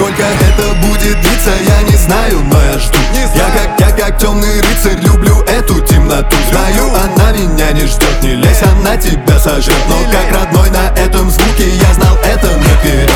Сколько это будет длиться, я не знаю, но я жду. Я как темный рыцарь, люблю эту темноту. Знаю, она меня не ждет, не лезь, она тебя сожрет. Но как родной на этом звуке, я знал это наперед.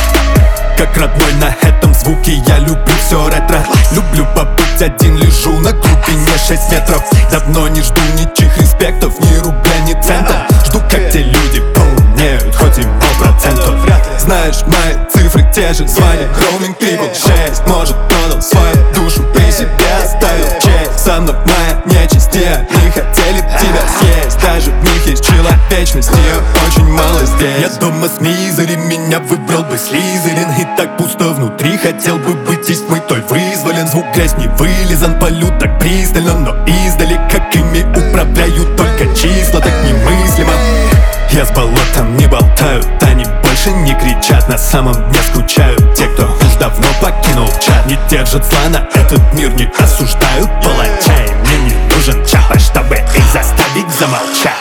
Как родной на этом звуке, я люблю все ретро. Люблю побыть один, лежу на глубине 6 метров. Давно не жду ничьих респектов, ни рубля, ни цента. Жду, как те люди поумнеют, хоть и полпроцентов. Знаешь, мои цифры те же, звонит роуминг 6. Может, продал свою душу, при себе оставил честь. Со мной моя нечисть, и они хотели тебя съесть. Даже в них есть человечность, ее очень мало здесь. Я дома с Мизери, меня выбрал бы Слизерин. И так пусто внутри, хотел бы быть здесь мытой, вызволен. Звук грязь не вылизан, полю так пристально, но издали. Как ими управляют только числа, так немыслимо. Я с болотом не болтают, они больше не кричат. На самом дне скучают те, кто уж давно покинул чат. Не держат зла на этот мир, не осуждают палача. И мне не нужен чапа, чтобы их заставить замолчать.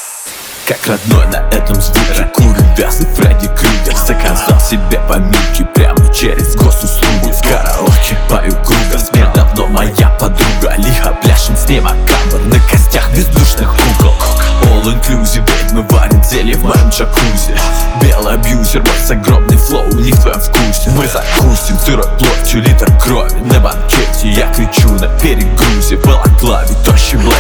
Как родной на этом звуке, курю вязы Фредди Крюгер. Заказал себе поминки прямо через госуслугу. В караоке пою круга, смерть давно моя подруга. Лихо пляшем с ней макабр на костях бездушных кукол. All inclusive, ведьмы варят зелье в моем джакузи. Белый абьюзер, мой загробный флоу не в твоем вкусе. Мы закусим сырой плотью литр крови на банкете. Я кричу на перегрузе, в балаклаве тощий блейк.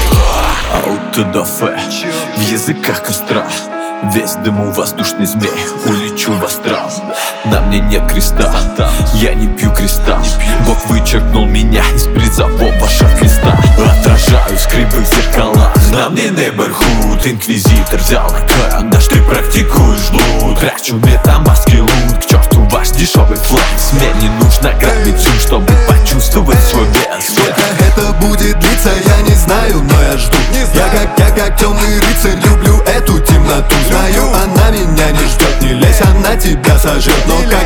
Out to the fair, в языках костра. Весь дыму воздушный змей, улечу в астрал. На мне нет креста, я не пью кристалл. Бог вычеркнул меня из призового шорт-листа. Отражаю скрипы в зеркалах, на мне neighborhood. Инквизитор взял на карандаш, ты практикуешь блуд. Трачу метамаски лут, к черту ваш дешевый флекс. Мне не нужно грабить ум, чтобы почувствовать свой вес. Сколько это будет длиться, я не знаю, но я жду. Я как темный рыцарь, люблю эту темноту. Знаю, она меня не ждет, не лезь, она тебя сожрет. Но как